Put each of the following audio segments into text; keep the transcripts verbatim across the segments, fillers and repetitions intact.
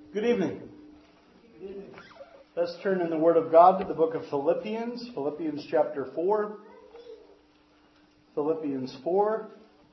Good evening. Good evening. Let's turn in the Word of God to the book of Philippians, Philippians chapter four. Philippians four.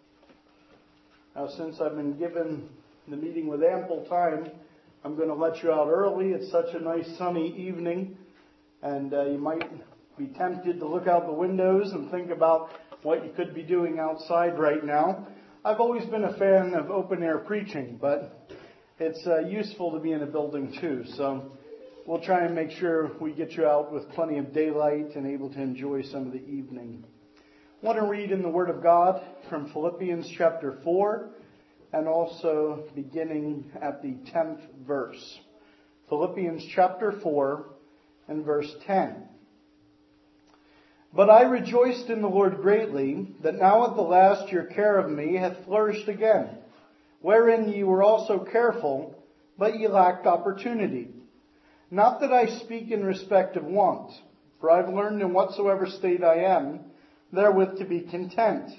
Now, since I've been given the meeting with ample time, I'm going to let you out early. It's such a nice sunny evening, and uh, you might be tempted to look out the windows and think about what you could be doing outside right now. I've always been a fan of open-air preaching, but it's uh, useful to be in a building too. So we'll try and make sure we get you out with plenty of daylight and able to enjoy some of the evening. I want to read in the Word of God from Philippians chapter four and also beginning at the tenth verse. Philippians chapter four and verse ten. But I rejoiced in the Lord greatly, that now at the last your care of me hath flourished again, wherein ye were also careful, but ye lacked opportunity. Not that I speak in respect of want, for I have learned in whatsoever state I am, therewith to be content.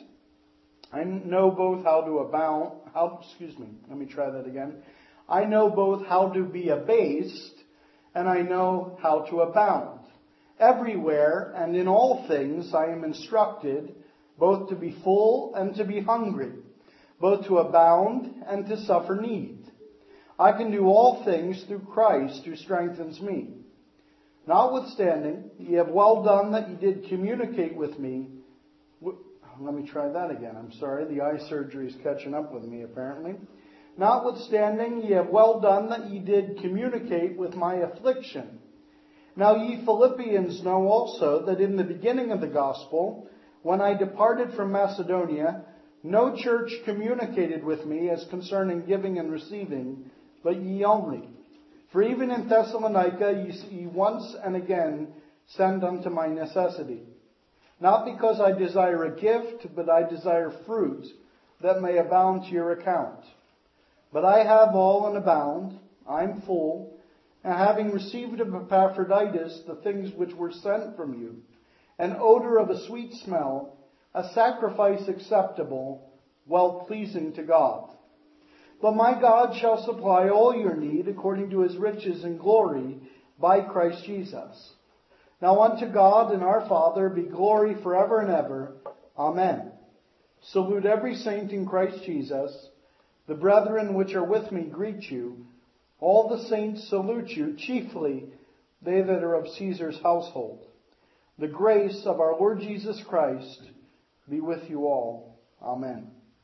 I know both how to abound, how, excuse me, let me try that again. I know both how to be abased, and I know how to abound. Everywhere and in all things I am instructed, both to be full and to be hungry, both to abound and to suffer need. I can do all things through Christ who strengthens me. Notwithstanding, ye have well done that ye did communicate with me. Let me try that again. I'm sorry, the eye surgery is catching up with me apparently. Notwithstanding, ye have well done that ye did communicate with my affliction. Now ye Philippians know also that in the beginning of the gospel, when I departed from Macedonia, no church communicated with me as concerning giving and receiving, but ye only. For even in Thessalonica ye once and again send unto my necessity. Not because I desire a gift, but I desire fruit that may abound to your account. But I have all and abound, I am full, and having received of Epaphroditus the things which were sent from you, an odor of a sweet smell, a sacrifice acceptable, well pleasing to God. But my God shall supply all your need according to his riches and glory by Christ Jesus. Now unto God and our Father be glory forever and ever. Amen. Salute every saint in Christ Jesus. The brethren which are with me greet you. All the saints salute you, chiefly they that are of Caesar's household. The grace of our Lord Jesus Christ be with you all. Amen.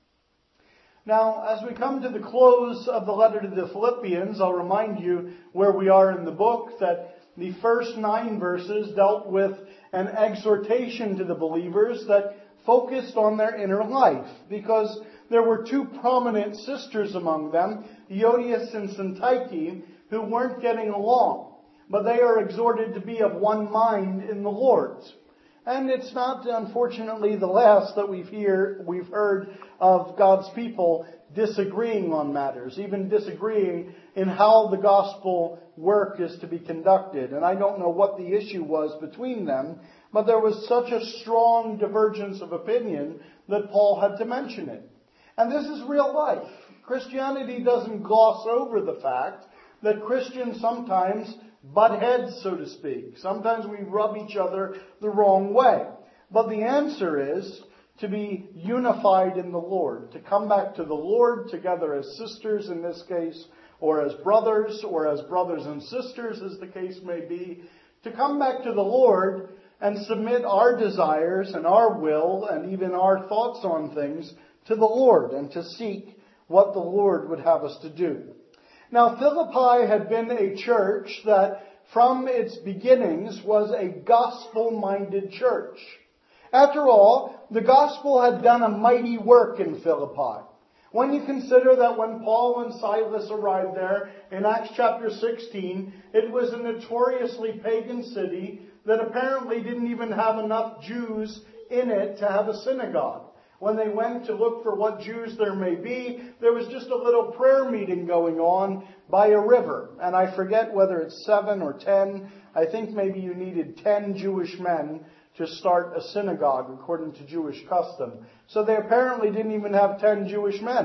Now, as we come to the close of the letter to the Philippians, I'll remind you where we are in the book, that the first nine verses dealt with an exhortation to the believers that focused on their inner life, because there were two prominent sisters among them, Euodias and Syntyche, who weren't getting along. But they are exhorted to be of one mind in the Lord. And it's not, unfortunately, the last that we've, hear, we've heard of God's people disagreeing on matters, even disagreeing in how the gospel work is to be conducted. And I don't know what the issue was between them, but there was such a strong divergence of opinion that Paul had to mention it. And this is real life. Christianity doesn't gloss over the fact that Christians sometimes butt heads, so to speak. Sometimes we rub each other the wrong way. But the answer is to be unified in the Lord, to come back to the Lord together as sisters in this case, or as brothers, or as brothers and sisters as the case may be, to come back to the Lord and submit our desires and our will and even our thoughts on things to the Lord, and to seek what the Lord would have us to do. Now, Philippi had been a church that from its beginnings was a gospel-minded church. After all, the gospel had done a mighty work in Philippi. When you consider that when Paul and Silas arrived there in Acts chapter sixteen, it was a notoriously pagan city that apparently didn't even have enough Jews in it to have a synagogue. When they went to look for what Jews there may be, there was just a little prayer meeting going on by a river. And I forget whether it's seven or ten. I think maybe you needed ten Jewish men to start a synagogue according to Jewish custom. So they apparently didn't even have ten Jewish men.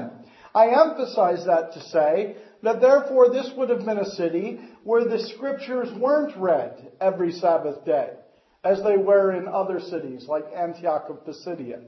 I emphasize that to say that therefore this would have been a city where the scriptures weren't read every Sabbath day, as they were in other cities like Antioch of Pisidia.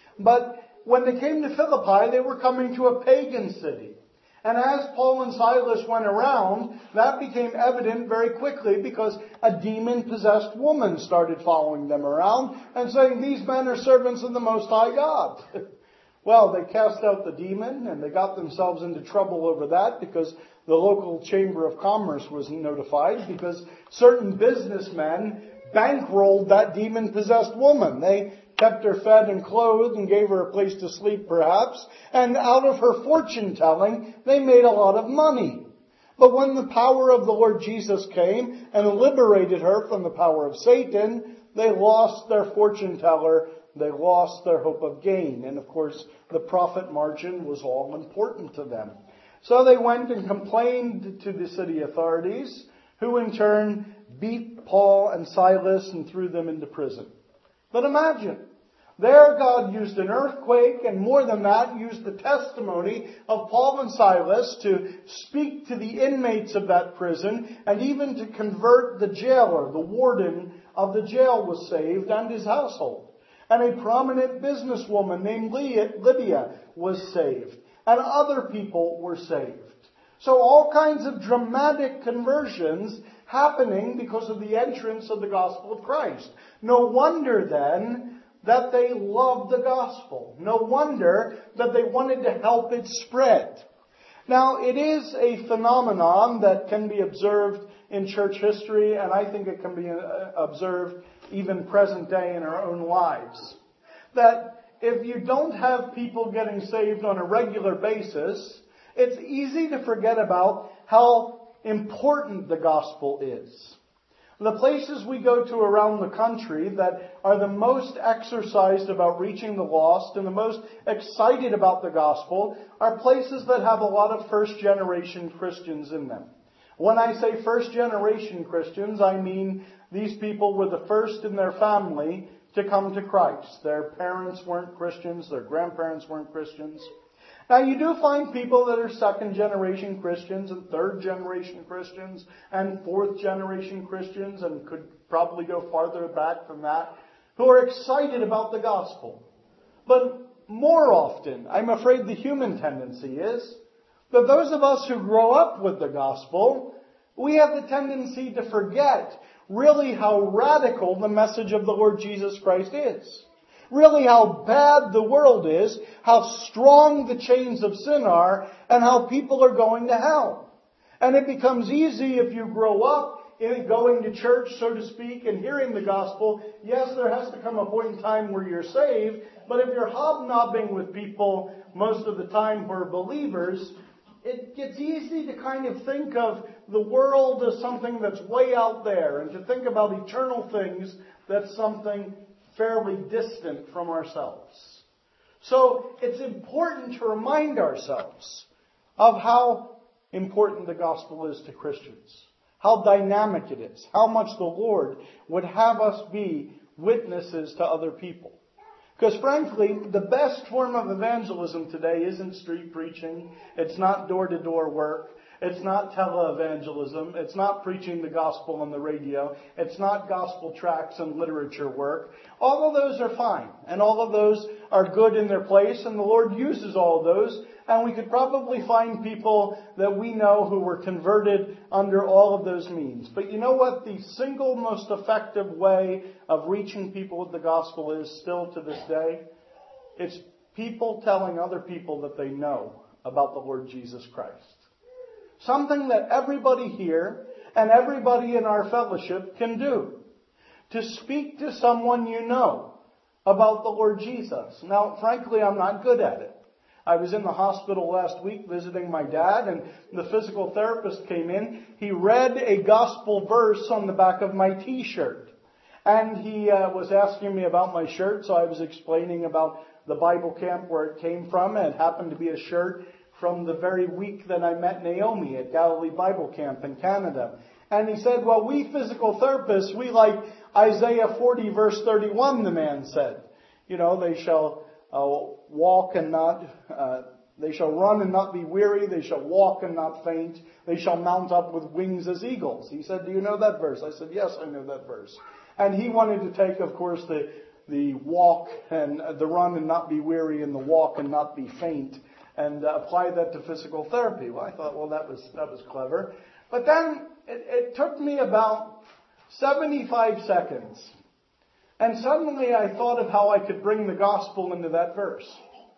But when they came to Philippi, they were coming to a pagan city. And as Paul and Silas went around, that became evident very quickly because a demon-possessed woman started following them around and saying, "These men are servants of the Most High God." Well, they cast out the demon and they got themselves into trouble over that because the local Chamber of Commerce was notified because certain businessmen bankrolled that demon-possessed woman. They kept her fed and clothed and gave her a place to sleep perhaps. And out of her fortune telling, they made a lot of money. But when the power of the Lord Jesus came and liberated her from the power of Satan, they lost their fortune teller. They lost their hope of gain. And of course, the profit margin was all important to them. So they went and complained to the city authorities, who in turn beat Paul and Silas and threw them into prison. But imagine, there God used an earthquake and more than that, used the testimony of Paul and Silas to speak to the inmates of that prison and even to convert the jailer. The warden of the jail was saved and his household. And a prominent businesswoman named Lydia was saved. And other people were saved. So all kinds of dramatic conversions happening because of the entrance of the gospel of Christ. No wonder then that they loved the gospel. No wonder that they wanted to help it spread. Now, it is a phenomenon that can be observed in church history, and I think it can be observed even present day in our own lives. That if you don't have people getting saved on a regular basis, it's easy to forget about how important the gospel is. The places we go to around the country that are the most exercised about reaching the lost and the most excited about the gospel are places that have a lot of first-generation Christians in them. When I say first-generation Christians, I mean these people were the first in their family to come to Christ. Their parents weren't Christians, their grandparents weren't Christians. Now, you do find people that are second-generation Christians and third-generation Christians and fourth-generation Christians and could probably go farther back than that, who are excited about the gospel. But more often, I'm afraid the human tendency is that those of us who grow up with the gospel, we have the tendency to forget really how radical the message of the Lord Jesus Christ is. Really how bad the world is, how strong the chains of sin are, and how people are going to hell. And it becomes easy if you grow up in going to church, so to speak, and hearing the gospel. Yes, there has to come a point in time where you're saved, but if you're hobnobbing with people most of the time who are believers, it gets easy to kind of think of the world as something that's way out there, and to think about eternal things that's something fairly distant from ourselves. So it's important to remind ourselves of how important the gospel is to Christians, how dynamic it is, how much the Lord would have us be witnesses to other people. Because frankly, the best form of evangelism today isn't street preaching, it's not door-to-door work, it's not televangelism. It's not preaching the gospel on the radio. It's not gospel tracts and literature work. All of those are fine. And all of those are good in their place. And the Lord uses all of those. And we could probably find people that we know who were converted under all of those means. But you know what? The single most effective way of reaching people with the gospel is still to this day? It's people telling other people that they know about the Lord Jesus Christ. Something that everybody here and everybody in our fellowship can do. To speak to someone you know about the Lord Jesus. Now, frankly, I'm not good at it. I was in the hospital last week visiting my dad, and the physical therapist came in. He read a gospel verse on the back of my t-shirt. And he uh, was asking me about my shirt, so I was explaining about the Bible camp where it came from. And it happened to be a shirt from the very week that I met Naomi at Galilee Bible Camp in Canada. And he said, well, we physical therapists, we like Isaiah forty verse thirty-one, the man said. You know, they shall uh, walk and not uh, They shall run and not be weary. They shall walk and not faint. They shall mount up with wings as eagles. He said, do you know that verse? I said, yes, I know that verse. And he wanted to take, of course, the, the walk and the run and not be weary and the walk and not be faint and uh, apply that to physical therapy. Well, I thought, well, that was, that was clever. But then it, it took me about seventy-five seconds. And suddenly I thought of how I could bring the gospel into that verse.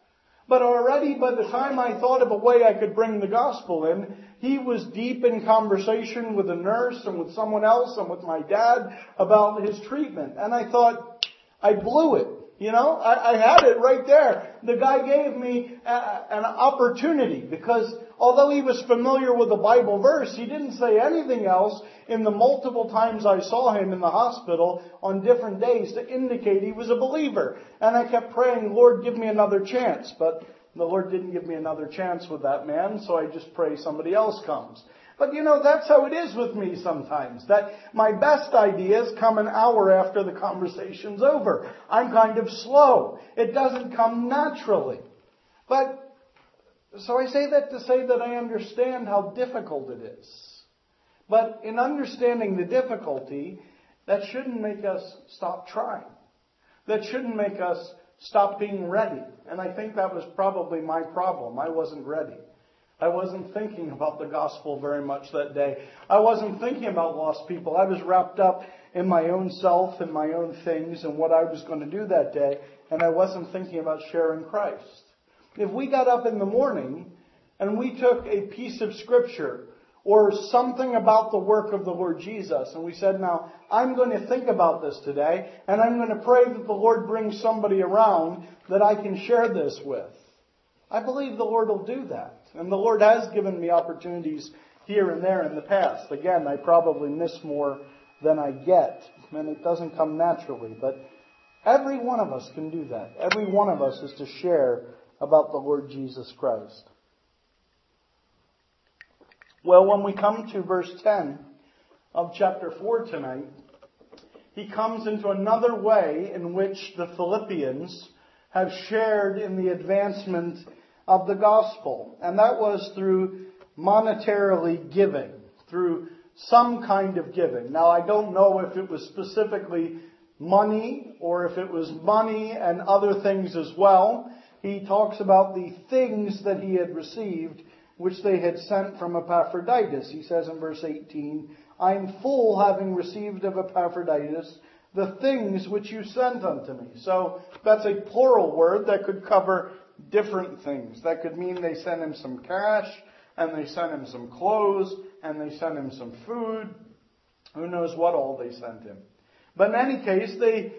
But already by the time I thought of a way I could bring the gospel in, he was deep in conversation with a nurse and with someone else and with my dad about his treatment. And I thought, I blew it. You know, I, I had it right there. The guy gave me a, an opportunity because although he was familiar with the Bible verse, he didn't say anything else in the multiple times I saw him in the hospital on different days to indicate he was a believer. And I kept praying, Lord, give me another chance. But the Lord didn't give me another chance with that man, so I just pray somebody else comes. But you know, that's how it is with me sometimes, that my best ideas come an hour after the conversation's over. I'm kind of slow. It doesn't come naturally. But, so I say that to say that I understand how difficult it is. But in understanding the difficulty, that shouldn't make us stop trying. That shouldn't make us stop being ready. And I think that was probably my problem. I wasn't ready. I wasn't thinking about the gospel very much that day. I wasn't thinking about lost people. I was wrapped up in my own self and my own things and what I was going to do that day. And I wasn't thinking about sharing Christ. If we got up in the morning and we took a piece of scripture or something about the work of the Lord Jesus and we said, now, I'm going to think about this today and I'm going to pray that the Lord brings somebody around that I can share this with. I believe the Lord will do that. And the Lord has given me opportunities here and there in the past. Again, I probably miss more than I get. And it doesn't come naturally. But every one of us can do that. Every one of us is to share about the Lord Jesus Christ. Well, when we come to verse ten of chapter four tonight, he comes into another way in which the Philippians have shared in the advancement of the gospel. And that was through monetarily giving, through some kind of giving. Now, I don't know if it was specifically money or if it was money and other things as well. He talks about the things that he had received, which they had sent from Epaphroditus. He says in verse eighteen, I am full, having received of Epaphroditus the things which you sent unto me. So that's a plural word that could cover different things. That could mean they sent him some cash, and they sent him some clothes, and they sent him some food. Who knows what all they sent him. But in any case, they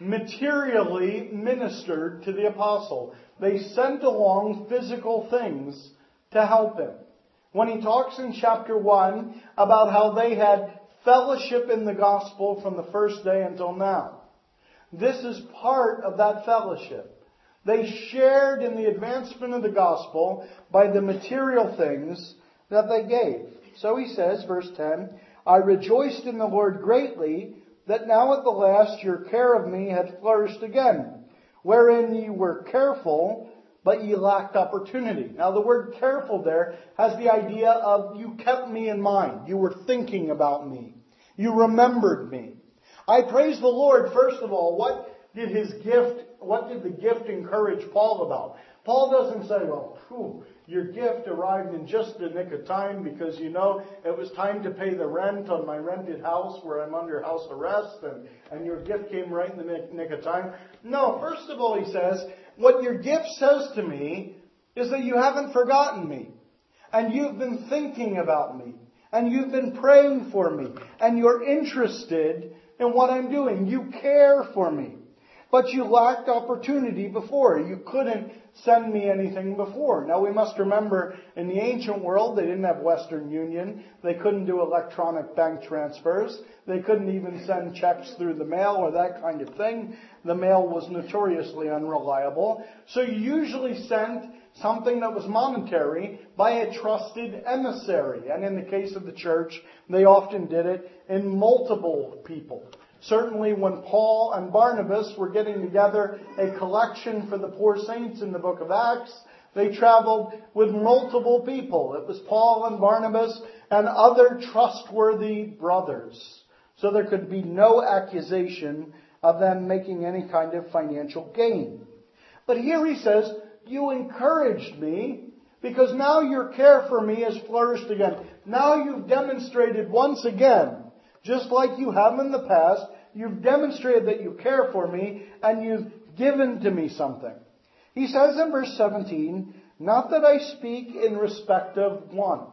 materially ministered to the apostle. They sent along physical things to help him. When he talks in chapter one about how they had fellowship in the gospel from the first day until now, this is part of that fellowship. They shared in the advancement of the gospel by the material things that they gave. So he says, verse ten, I rejoiced in the Lord greatly that now at the last your care of me had flourished again, wherein ye were careful, but ye lacked opportunity. Now the word careful there has the idea of you kept me in mind. You were thinking about me. You remembered me. I praise the Lord, first of all. What did his gift, what did the gift encourage Paul about? Paul doesn't say, well, phew, your gift arrived in just the nick of time because, you know, it was time to pay the rent on my rented house where I'm under house arrest and, and your gift came right in the nick, nick of time. No, first of all, he says, what your gift says to me is that you haven't forgotten me and you've been thinking about me and you've been praying for me and you're interested in what I'm doing. You care for me. But you lacked opportunity before. You couldn't send me anything before. Now we must remember, in the ancient world, they didn't have Western Union. They couldn't do electronic bank transfers. They couldn't even send checks through the mail or that kind of thing. The mail was notoriously unreliable. So you usually sent something that was monetary by a trusted emissary. And in the case of the church, they often did it in multiple people. Certainly when Paul and Barnabas were getting together a collection for the poor saints in the book of Acts, They traveled with multiple people. It was Paul and Barnabas and other trustworthy brothers. So there could be no accusation of them making any kind of financial gain. But here he says, you encouraged me because now your care for me has flourished again. Now you've demonstrated once again, just like you have in the past, you've demonstrated that you care for me and you've given to me something. He says in verse seventeen, not that I speak in respect of want.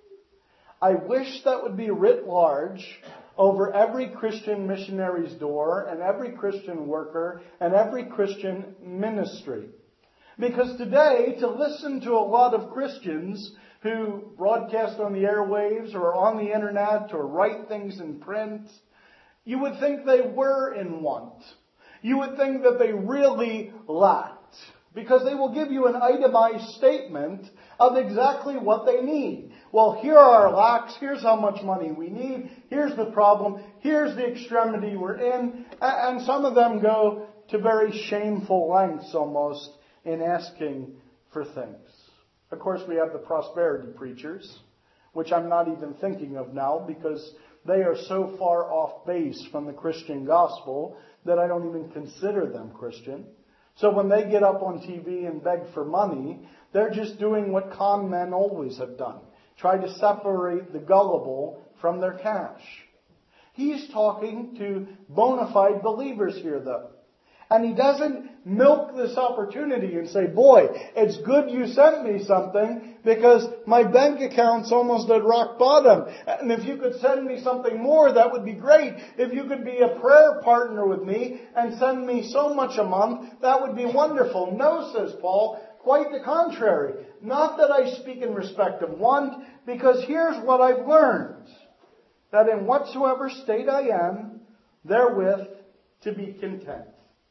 I wish that would be writ large over every Christian missionary's door and every Christian worker and every Christian ministry. Because today, to listen to a lot of Christians who broadcast on the airwaves or on the internet or write things in print, you would think they were in want. You would think that they really lacked. Because they will give you an itemized statement of exactly what they need. Well, here are our lacks. Here's how much money we need. Here's the problem. Here's the extremity we're in. And some of them go to very shameful lengths almost in asking for things. Of course, we have the prosperity preachers, which I'm not even thinking of now because they are so far off base from the Christian gospel that I don't even consider them Christian. So when they get up on T V and beg for money, they're just doing what con men always have done. Try to separate the gullible from their cash. He's talking to bona fide believers here, though. And he doesn't milk this opportunity and say, boy, it's good you sent me something because my bank account's almost at rock bottom. And if you could send me something more, that would be great. If you could be a prayer partner with me and send me so much a month, that would be wonderful. No, says Paul, quite the contrary. Not that I speak in respect of want, because here's what I've learned. That in whatsoever state I am, therewith to be content.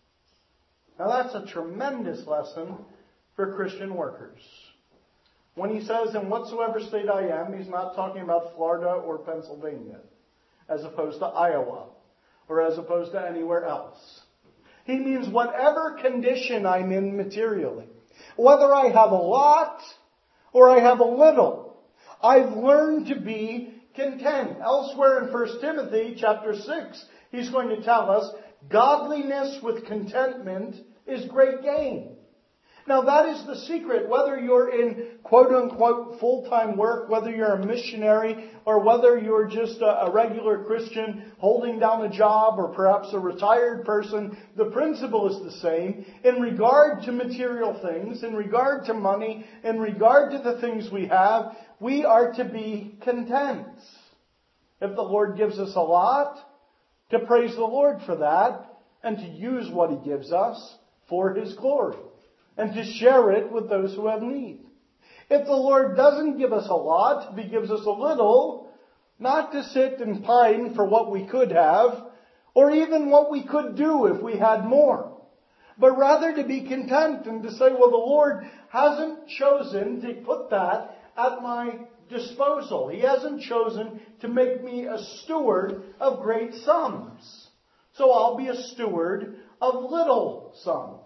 Now that's a tremendous lesson for Christian workers. When he says, in whatsoever state I am, he's not talking about Florida or Pennsylvania, as opposed to Iowa, or as opposed to anywhere else. He means whatever condition I'm in materially, whether I have a lot or I have a little, I've learned to be content. Elsewhere in First Timothy chapter six, he's going to tell us, godliness with contentment is great gain. Now that is the secret, whether you're in quote-unquote full-time work, whether you're a missionary, or whether you're just a, a regular Christian holding down a job, or perhaps a retired person, the principle is the same. In regard to material things, in regard to money, in regard to the things we have, we are to be content. If the Lord gives us a lot, to praise the Lord for that, and to use what He gives us for His glory, and to share it with those who have need. If the Lord doesn't give us a lot, if He gives us a little, not to sit and pine for what we could have, or even what we could do if we had more, but rather to be content and to say, well, the Lord hasn't chosen to put that at my disposal. He hasn't chosen to make me a steward of great sums. So I'll be a steward of little sums.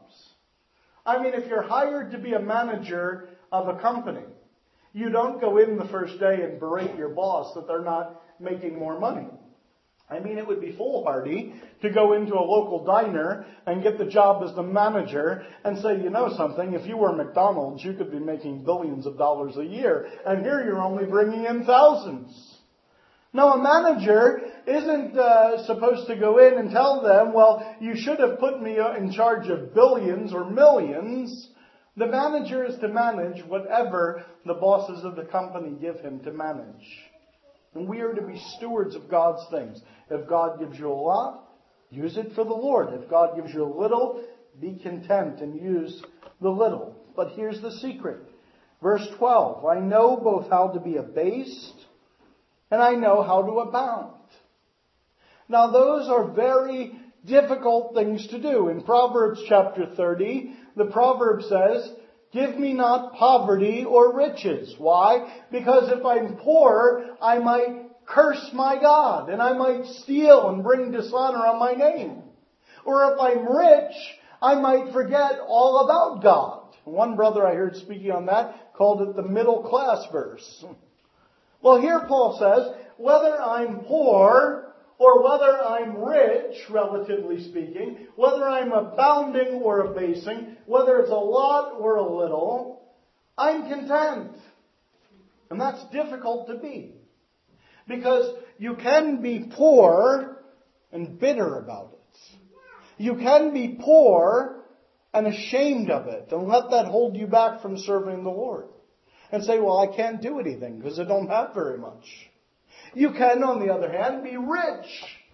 I mean, if you're hired to be a manager of a company, you don't go in the first day and berate your boss that they're not making more money. I mean, it would be foolhardy to go into a local diner and get the job as the manager and say, you know something, if you were McDonald's, you could be making billions of dollars a year, and here you're only bringing in thousands. No, a manager isn't uh, supposed to go in and tell them, well, you should have put me in charge of billions or millions. The manager is to manage whatever the bosses of the company give him to manage. And we are to be stewards of God's things. If God gives you a lot, use it for the Lord. If God gives you a little, be content and use the little. But here's the secret. Verse twelve, I know both how to be abased and I know how to abound. Now those are very difficult things to do. In Proverbs chapter thirty, the proverb says, give me not poverty or riches. Why? Because if I'm poor, I might curse my God, and I might steal and bring dishonor on my name. Or if I'm rich, I might forget all about God. One brother I heard speaking on that called it the middle class verse. Well, here Paul says, whether I'm poor or whether I'm rich, relatively speaking, whether I'm abounding or abasing, whether it's a lot or a little, I'm content. And that's difficult to be. Because you can be poor and bitter about it. You can be poor and ashamed of it and let that hold you back from serving the Lord. And say, well, I can't do anything because I don't have very much. You can, on the other hand, be rich.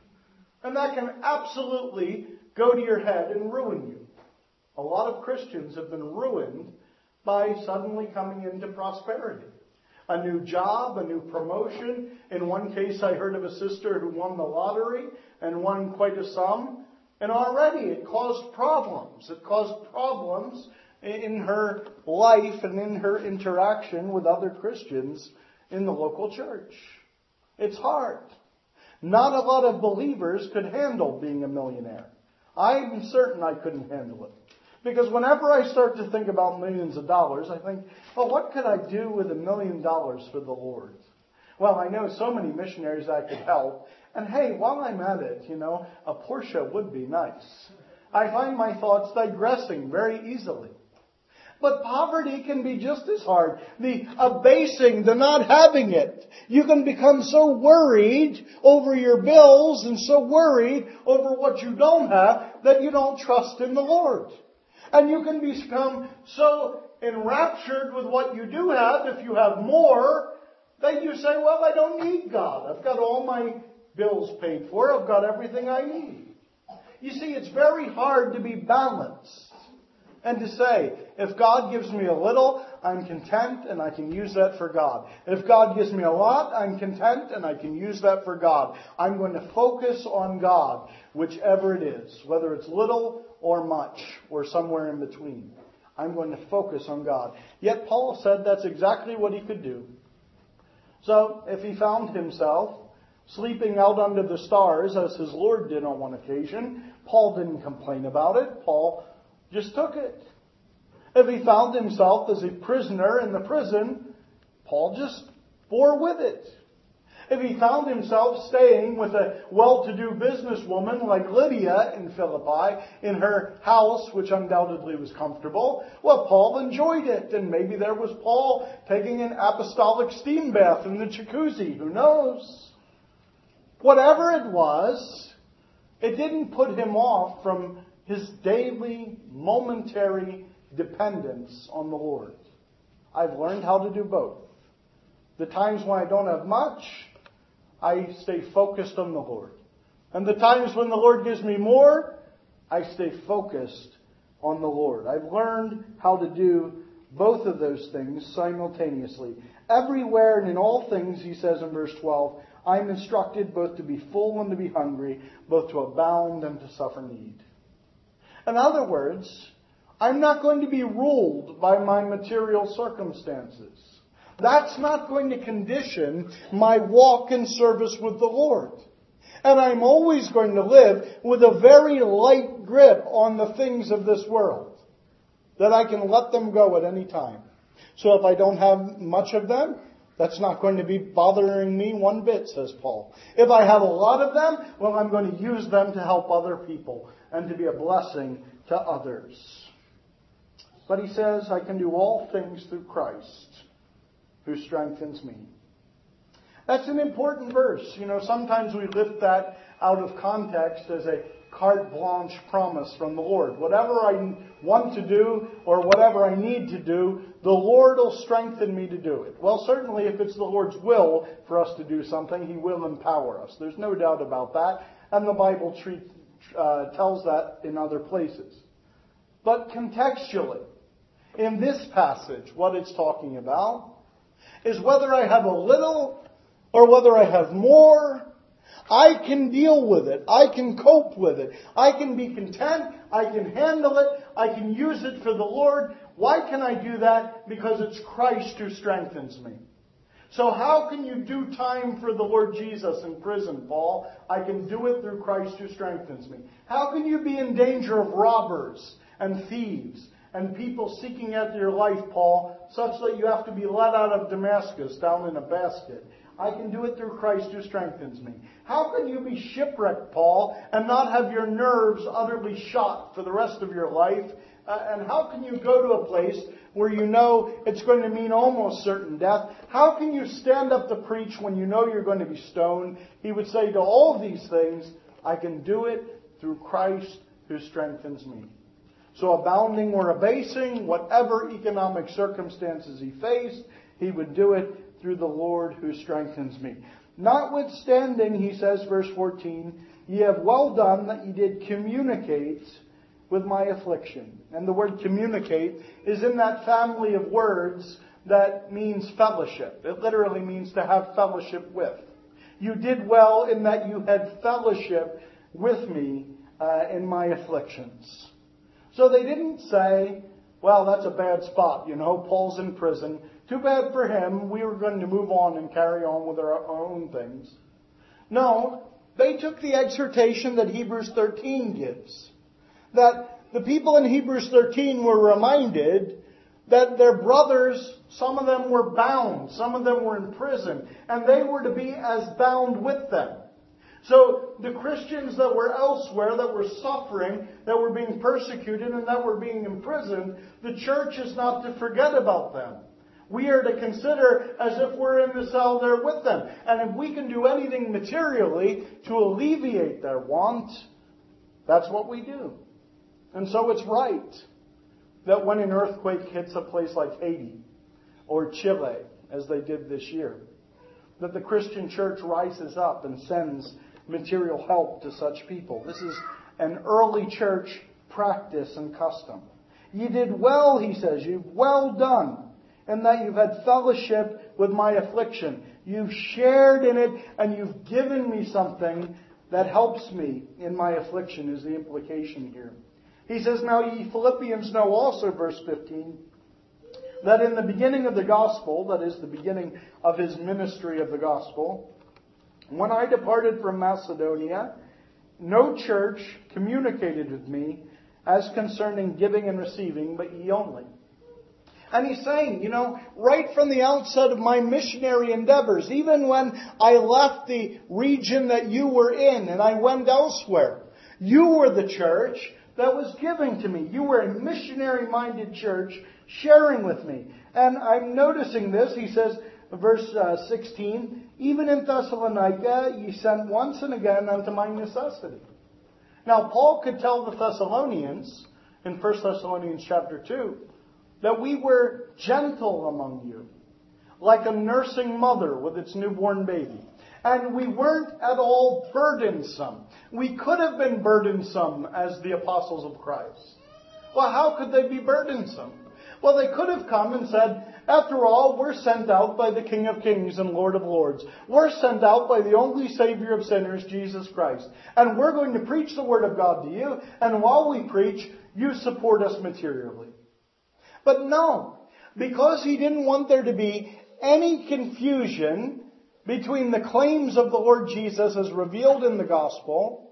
And that can absolutely go to your head and ruin you. A lot of Christians have been ruined by suddenly coming into prosperity. A new job, a new promotion. In one case, I heard of a sister who won the lottery and won quite a sum. And already it caused problems. It caused problems in her life and in her interaction with other Christians in the local church. It's hard. Not a lot of believers could handle being a millionaire. I'm certain I couldn't handle it. Because whenever I start to think about millions of dollars, I think, well, what could I do with a million dollars for the Lord? Well, I know so many missionaries I could help. And hey, while I'm at it, you know, a Porsche would be nice. I find my thoughts digressing very easily. But poverty can be just as hard. The abasing, the not having it. You can become so worried over your bills and so worried over what you don't have that you don't trust in the Lord. And you can become so enraptured with what you do have, if you have more, that you say, well, I don't need God. I've got all my bills paid for. I've got everything I need. You see, it's very hard to be balanced. And to say, if God gives me a little, I'm content and I can use that for God. If God gives me a lot, I'm content and I can use that for God. I'm going to focus on God, whichever it is, whether it's little or much or somewhere in between. I'm going to focus on God. Yet Paul said that's exactly what he could do. So if he found himself sleeping out under the stars, as his Lord did on one occasion, Paul didn't complain about it. Paul just took it. If he found himself as a prisoner in the prison, Paul just bore with it. If he found himself staying with a well-to-do businesswoman like Lydia in Philippi, in her house, which undoubtedly was comfortable, well, Paul enjoyed it. And maybe there was Paul taking an apostolic steam bath in the jacuzzi. Who knows? Whatever it was, it didn't put him off from his daily, momentary dependence on the Lord. I've learned how to do both. The times when I don't have much, I stay focused on the Lord. And the times when the Lord gives me more, I stay focused on the Lord. I've learned how to do both of those things simultaneously. Everywhere and in all things, he says in verse twelve, I'm instructed both to be full and to be hungry, both to abound and to suffer need. In other words, I'm not going to be ruled by my material circumstances. That's not going to condition my walk and service with the Lord. And I'm always going to live with a very light grip on the things of this world, that I can let them go at any time. So if I don't have much of them, that's not going to be bothering me one bit, says Paul. If I have a lot of them, well, I'm going to use them to help other people and to be a blessing to others. But he says, I can do all things through Christ who strengthens me. That's an important verse. You know, sometimes we lift that out of context as a carte blanche promise from the Lord. Whatever I want to do or whatever I need to do, the Lord will strengthen me to do it. Well, certainly if it's the Lord's will for us to do something, He will empower us. There's no doubt about that. And the Bible treats, uh, tells that in other places. But contextually, in this passage, what it's talking about is whether I have a little or whether I have more, I can deal with it. I can cope with it. I can be content. I can handle it. I can use it for the Lord. Why can I do that? Because it's Christ who strengthens me. So how can you do time for the Lord Jesus in prison, Paul? I can do it through Christ who strengthens me. How can you be in danger of robbers and thieves and people seeking after your life, Paul, such that you have to be led out of Damascus down in a basket. I can do it through Christ who strengthens me. How can you be shipwrecked, Paul, and not have your nerves utterly shot for the rest of your life? Uh, and how can you go to a place where you know it's going to mean almost certain death? How can you stand up to preach when you know you're going to be stoned? He would say to all these things, I can do it through Christ who strengthens me. So abounding or abasing, whatever economic circumstances he faced, he would do it through the Lord who strengthens me. Notwithstanding, he says, verse fourteen, ye have well done that ye did communicate with my affliction. And the word communicate is in that family of words that means fellowship. It literally means to have fellowship with. You did well in that you had fellowship with me uh, in my afflictions. So they didn't say, well, that's a bad spot. You know, Paul's in prison. Too bad for him. We were going to move on and carry on with our, our own things. No, they took the exhortation that Hebrews thirteen gives. That the people in Hebrews thirteen were reminded that their brothers, some of them were bound, some of them were in prison, and they were to be as bound with them. So the Christians that were elsewhere, that were suffering, that were being persecuted, and that were being imprisoned, the church is not to forget about them. We are to consider as if we're in the cell there with them. And if we can do anything materially to alleviate their want, that's what we do. And so it's right that when an earthquake hits a place like Haiti or Chile, as they did this year, that the Christian church rises up and sends material help to such people. This is an early church practice and custom. You did well, he says, you've well done, in that you've had fellowship with my affliction. You've shared in it, and you've given me something that helps me in my affliction, is the implication here. He says, now ye Philippians know also, verse fifteen, that in the beginning of the gospel, that is the beginning of his ministry of the gospel, when I departed from Macedonia, no church communicated with me as concerning giving and receiving, but ye only. And he's saying, you know, right from the outset of my missionary endeavors, even when I left the region that you were in and I went elsewhere, you were the church that was giving to me. You were a missionary-minded church sharing with me. And I'm noticing this. He says, verse uh, sixteen, even in Thessalonica ye sent once and again unto my necessity. Now, Paul could tell the Thessalonians in First Thessalonians chapter two that we were gentle among you, like a nursing mother with its newborn baby. And we weren't at all burdensome. We could have been burdensome as the apostles of Christ. Well, how could they be burdensome? Well, they could have come and said, after all, we're sent out by the King of Kings and Lord of Lords. We're sent out by the only Savior of sinners, Jesus Christ. And we're going to preach the Word of God to you. And while we preach, you support us materially. But no, because he didn't want there to be any confusion between the claims of the Lord Jesus as revealed in the gospel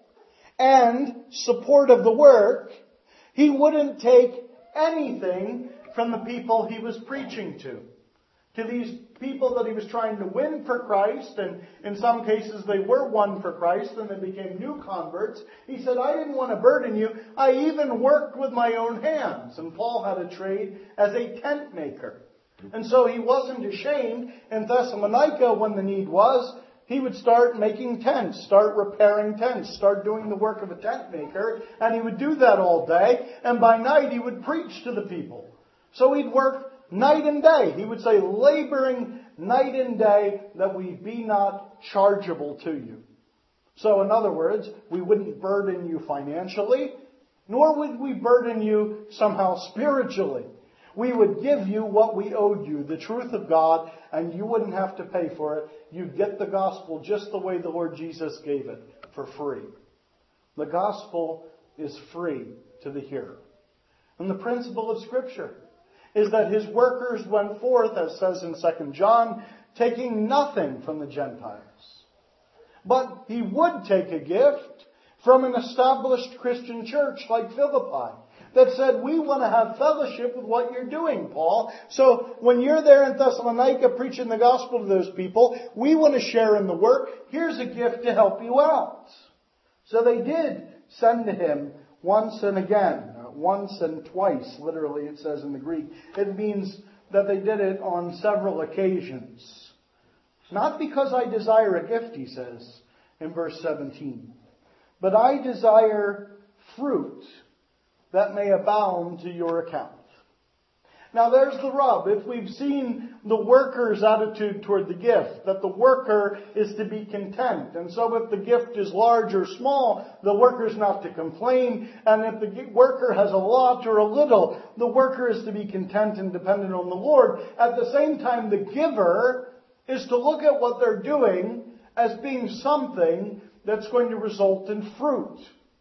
and support of the work, he wouldn't take anything from the people he was preaching to. To these people that he was trying to win for Christ, and in some cases they were won for Christ and they became new converts. He said, I didn't want to burden you. I even worked with my own hands. And Paul had a trade as a tent maker. And so he wasn't ashamed. In Thessalonica, when the need was, he would start making tents, start repairing tents, start doing the work of a tent maker. And he would do that all day. And by night he would preach to the people. So he'd work night and day. He would say, laboring night and day, that we be not chargeable to you. So in other words, we wouldn't burden you financially, nor would we burden you somehow spiritually. We would give you what we owed you, the truth of God, and you wouldn't have to pay for it. You'd get the gospel just the way the Lord Jesus gave it, for free. The gospel is free to the hearer. And the principle of Scripture is that his workers went forth, as says in Second John, taking nothing from the Gentiles. But he would take a gift from an established Christian church like Philippi. that said, we want to have fellowship with what you're doing, Paul. So when you're there in Thessalonica preaching the gospel to those people, we want to share in the work. Here's a gift to help you out. So they did send to him once and again. Once and twice, literally it says in the Greek. It means that they did it on several occasions. Not because I desire a gift, he says in verse seventeen, but I desire fruit that may abound to your account. Now there's the rub. If we've seen the worker's attitude toward the gift, that the worker is to be content. And so if the gift is large or small, the worker's not to complain. And if the worker has a lot or a little, the worker is to be content and dependent on the Lord. At the same time, the giver is to look at what they're doing as being something that's going to result in fruit.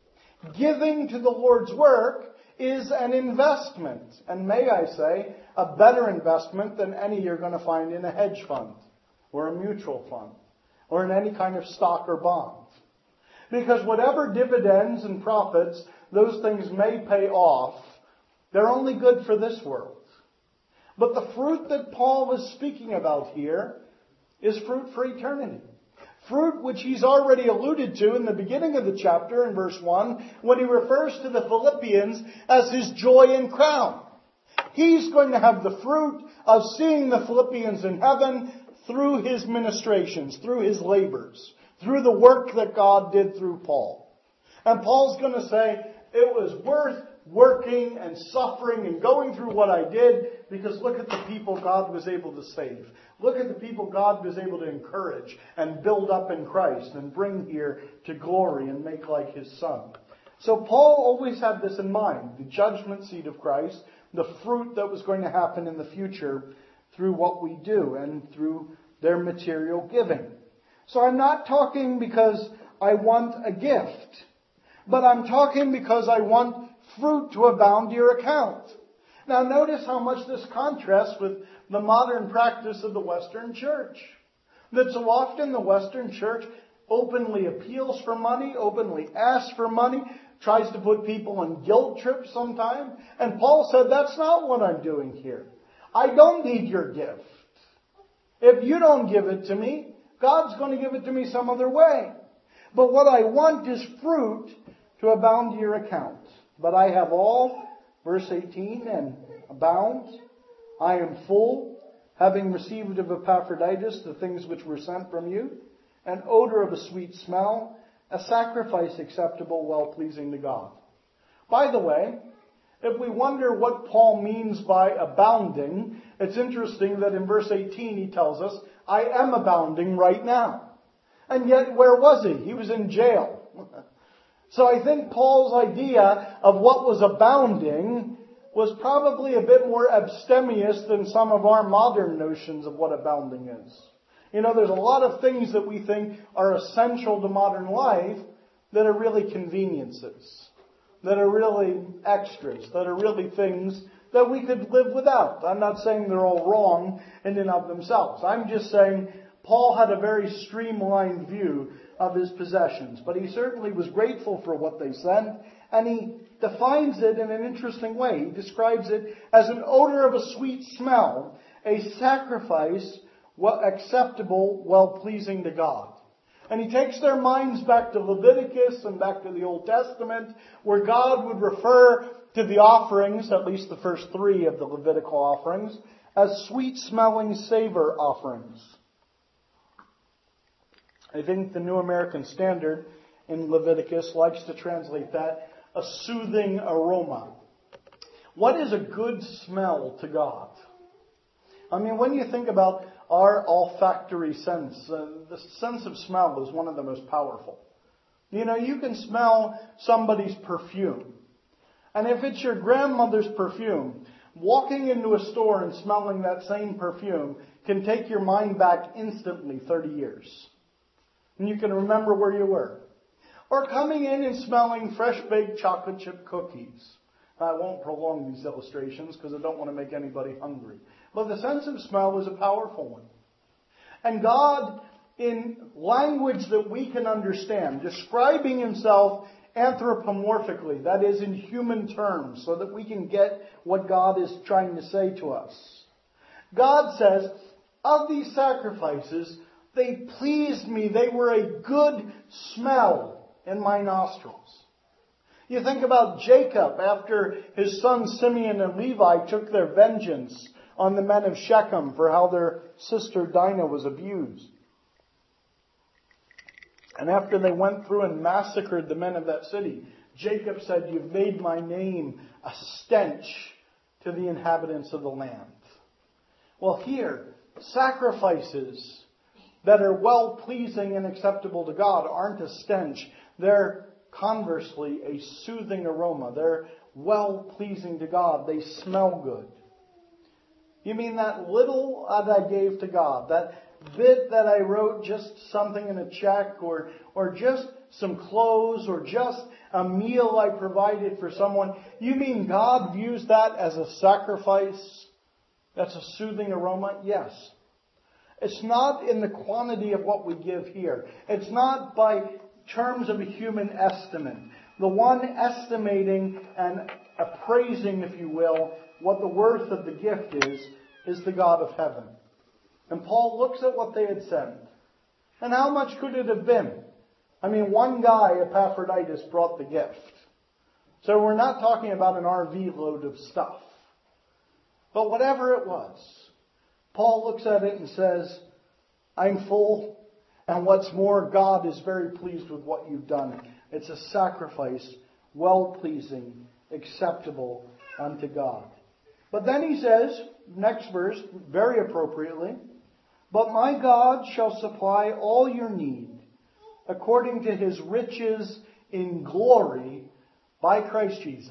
Giving to the Lord's work is an investment, and may I say, a better investment than any you're going to find in a hedge fund or a mutual fund or in any kind of stock or bond. Because whatever dividends and profits those things may pay off, they're only good for this world. But the fruit that Paul is speaking about here is fruit for eternity. Fruit which he's already alluded to in the beginning of the chapter in verse one when he refers to the Philippians as his joy and crown. He's going to have the fruit of seeing the Philippians in heaven through his ministrations, through his labors, through the work that God did through Paul. And Paul's going to say, it was worth working and suffering and going through what I did because look at the people God was able to save. Look at the people God was able to encourage and build up in Christ and bring here to glory and make like his Son. So Paul always had this in mind, the judgment seat of Christ, the fruit that was going to happen in the future through what we do and through their material giving. So I'm not talking because I want a gift, but I'm talking because I want fruit to abound to your account. Now notice how much this contrasts with the modern practice of the Western church. That so often the Western church openly appeals for money, openly asks for money, tries to put people on guilt trips sometimes. And Paul said, that's not what I'm doing here. I don't need your gift. If you don't give it to me, God's going to give it to me some other way. But what I want is fruit to abound to your account. But I have all, verse eighteen, and abound. I am full, having received of Epaphroditus the things which were sent from you, an odor of a sweet smell, a sacrifice acceptable, well-pleasing to God. By the way, if we wonder what Paul means by abounding, it's interesting that in verse eighteen he tells us, I am abounding right now. And yet, where was he? He was in jail. So I think Paul's idea of what was abounding was probably a bit more abstemious than some of our modern notions of what abounding is. You know, there's a lot of things that we think are essential to modern life that are really conveniences, that are really extras, that are really things that we could live without. I'm not saying they're all wrong in and of themselves. I'm just saying Paul had a very streamlined view of his possessions, but he certainly was grateful for what they sent, and he defines it in an interesting way. He describes it as an odor of a sweet smell, a sacrifice well acceptable, well-pleasing to God. And he takes their minds back to Leviticus and back to the Old Testament, where God would refer to the offerings, at least the first three of the Levitical offerings, as sweet-smelling savor offerings. I think the New American Standard in Leviticus likes to translate that a soothing aroma. What is a good smell to God? I mean, when you think about our olfactory sense, uh, the sense of smell is one of the most powerful. You know, you can smell somebody's perfume. And if it's your grandmother's perfume, walking into a store and smelling that same perfume can take your mind back instantly thirty years. And you can remember where you were. Or coming in and smelling fresh baked chocolate chip cookies. I won't prolong these illustrations because I don't want to make anybody hungry. But the sense of smell is a powerful one. And God, in language that we can understand, describing himself anthropomorphically, that is in human terms, so that we can get what God is trying to say to us. God says, of these sacrifices, they pleased me. They were a good smell in my nostrils. You think about Jacob after his sons Simeon and Levi took their vengeance on the men of Shechem for how their sister Dinah was abused. And after they went through and massacred the men of that city, Jacob said, "You've made my name a stench to the inhabitants of the land." Well, here, sacrifices that are well-pleasing and acceptable to God aren't a stench. They're conversely a soothing aroma. They're well-pleasing to God. They smell good. You mean that little that I gave to God, that bit that I wrote, just something in a check, or or just some clothes, or just a meal I provided for someone? You mean God views that as a sacrifice? That's a soothing aroma? Yes. It's not in the quantity of what we give here. It's not by terms of a human estimate. The one estimating and appraising, if you will, what the worth of the gift is, is the God of heaven. And Paul looks at what they had sent. And how much could it have been? I mean, one guy, Epaphroditus, brought the gift. So we're not talking about an R V load of stuff. But whatever it was, Paul looks at it and says, I'm full. And what's more, God is very pleased with what you've done. It's a sacrifice, well-pleasing, acceptable unto God. But then he says, next verse, very appropriately, but my God shall supply all your need according to his riches in glory by Christ Jesus.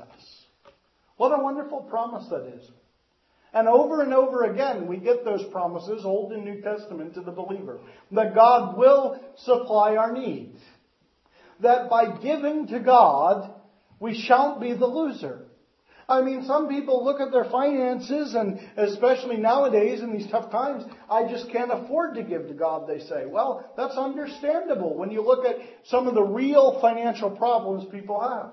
What a wonderful promise that is. And over and over again, we get those promises, Old and New Testament, to the believer, that God will supply our needs. That by giving to God, we shan't be the loser. I mean, some people look at their finances, and especially nowadays in these tough times, I just can't afford to give to God, they say. Well, that's understandable when you look at some of the real financial problems people have.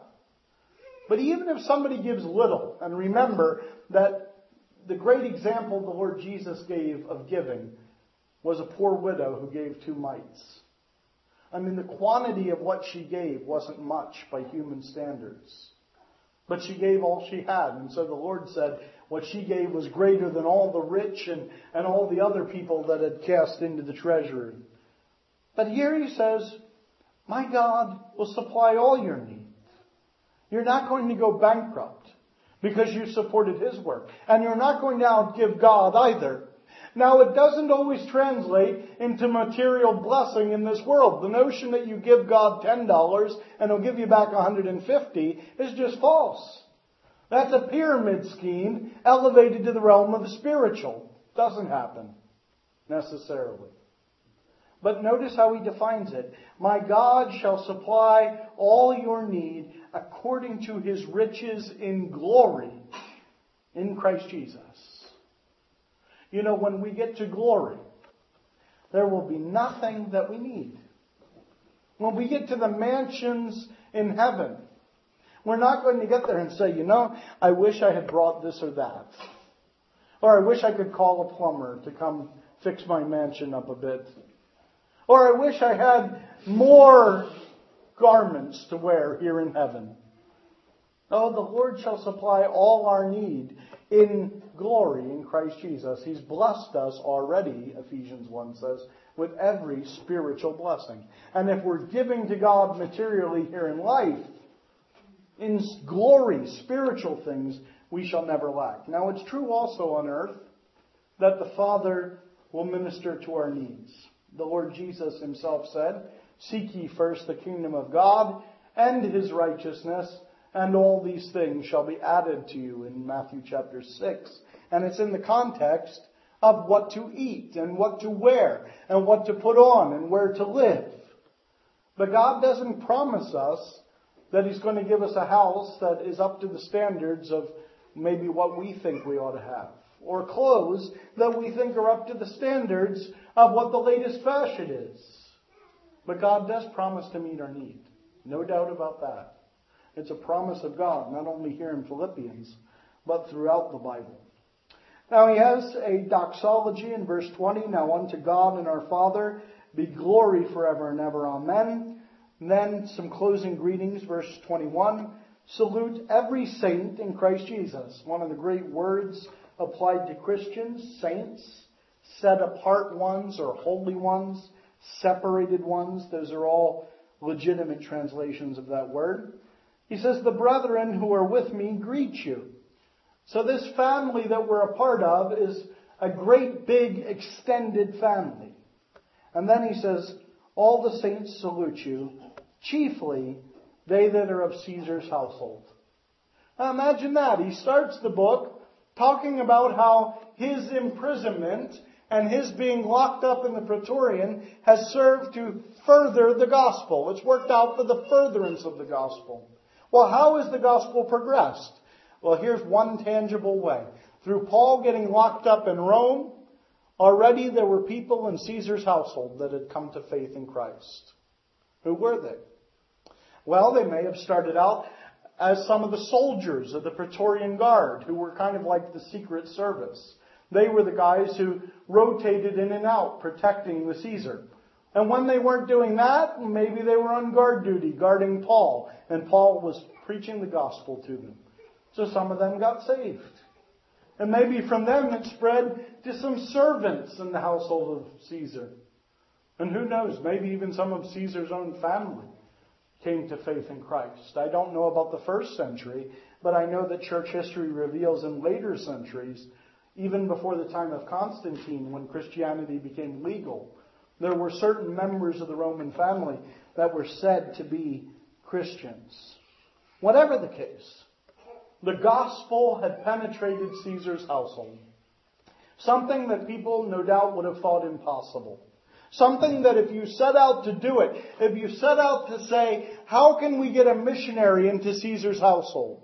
But even if somebody gives little, and remember that the great example the Lord Jesus gave of giving was a poor widow who gave two mites. I mean, the quantity of what she gave wasn't much by human standards. But she gave all she had. And so the Lord said what she gave was greater than all the rich and, and all the other people that had cast into the treasury. But here he says, my God will supply all your needs. You're not going to go bankrupt because you supported his work. And you're not going to outgive God either. Now, it doesn't always translate into material blessing in this world. The notion that you give God ten dollars and he'll give you back one hundred fifty is just false. That's a pyramid scheme elevated to the realm of the spiritual. Doesn't happen necessarily. But notice how he defines it. My God shall supply all your need according to his riches in glory in Christ Jesus. You know, when we get to glory, there will be nothing that we need. When we get to the mansions in heaven, we're not going to get there and say, you know, I wish I had brought this or that. Or I wish I could call a plumber to come fix my mansion up a bit. Or I wish I had more garments to wear here in heaven. Oh, the Lord shall supply all our need in glory in Christ Jesus. He's blessed us already, Ephesians one says, with every spiritual blessing. And if we're giving to God materially here in life, in glory, spiritual things, we shall never lack. Now, it's true also on earth that the Father will minister to our needs. The Lord Jesus himself said, seek ye first the kingdom of God and his righteousness, and all these things shall be added to you in Matthew chapter six. And it's in the context of what to eat and what to wear and what to put on and where to live. But God doesn't promise us that he's going to give us a house that is up to the standards of maybe what we think we ought to have. Or clothes that we think are up to the standards of what the latest fashion is. But God does promise to meet our need. No doubt about that. It's a promise of God, not only here in Philippians, but throughout the Bible. Now he has a doxology in verse twenty. Now unto God and our Father be glory forever and ever. Amen. And then some closing greetings, verse twenty-one. Salute every saint in Christ Jesus. One of the great words applied to Christians, saints, set apart ones or holy ones, separated ones. Those are all legitimate translations of that word. He says, the brethren who are with me greet you. So this family that we're a part of is a great big extended family. And then he says, all the saints salute you, chiefly they that are of Caesar's household. Now imagine that. He starts the book talking about how his imprisonment and his being locked up in the Praetorian has served to further the gospel. It's worked out for the furtherance of the gospel. Well, how has the gospel progressed? Well, here's one tangible way. Through Paul getting locked up in Rome, already there were people in Caesar's household that had come to faith in Christ. Who were they? Well, they may have started out as some of the soldiers of the Praetorian Guard, who were kind of like the Secret Service. They were the guys who rotated in and out, protecting the Caesar. And when they weren't doing that, maybe they were on guard duty, guarding Paul. And Paul was preaching the gospel to them. So some of them got saved. And maybe from them it spread to some servants in the household of Caesar. And who knows, maybe even some of Caesar's own family came to faith in Christ. I don't know about the first century, but I know that church history reveals in later centuries, even before the time of Constantine, when Christianity became legal, there were certain members of the Roman family that were said to be Christians. Whatever the case, the gospel had penetrated Caesar's household. Something that people no doubt would have thought impossible. Something that if you set out to do it, if you set out to say, how can we get a missionary into Caesar's household?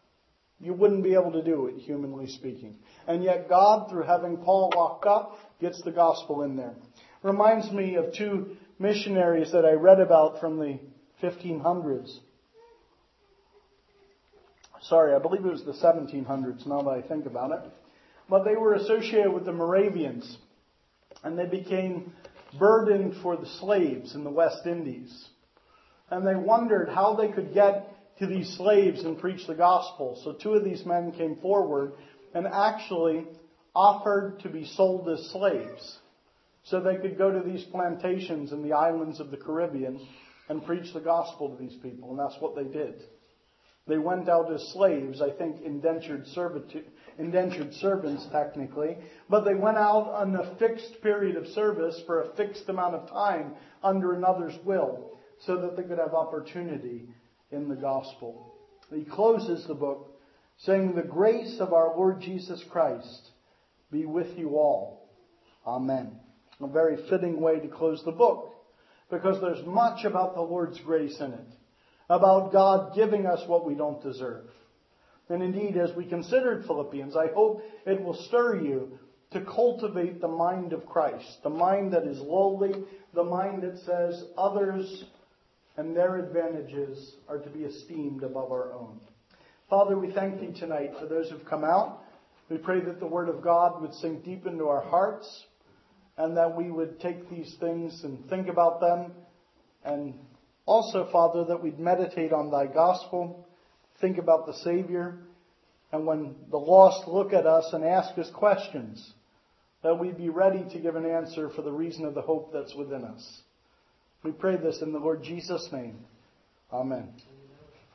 You wouldn't be able to do it, humanly speaking. And yet God, through having Paul locked up, gets the gospel in there. Reminds me of two missionaries that I read about from the fifteen hundreds. Sorry, I believe it was the seventeen hundreds, now that I think about it. But they were associated with the Moravians. And they became burdened for the slaves in the West Indies. And they wondered how they could get to these slaves and preach the gospel. So two of these men came forward and actually offered to be sold as slaves, so they could go to these plantations in the islands of the Caribbean and preach the gospel to these people. And that's what they did. They went out as slaves, I think indentured servitude, indentured servants technically, but they went out on a fixed period of service for a fixed amount of time under another's will, so that they could have opportunity in the gospel. He closes the book saying, the grace of our Lord Jesus Christ be with you all. Amen. A very fitting way to close the book, because there's much about the Lord's grace in it, about God giving us what we don't deserve. And indeed, as we considered Philippians, I hope it will stir you to cultivate the mind of Christ, the mind that is lowly, the mind that says others and their advantages are to be esteemed above our own. Father, we thank Thee tonight for those who've come out. We pray that the Word of God would sink deep into our hearts, and that we would take these things and think about them. And also, Father, that we'd meditate on Thy gospel, think about the Savior, and when the lost look at us and ask us questions, that we'd be ready to give an answer for the reason of the hope that's within us. We pray this in the Lord Jesus' name. Amen.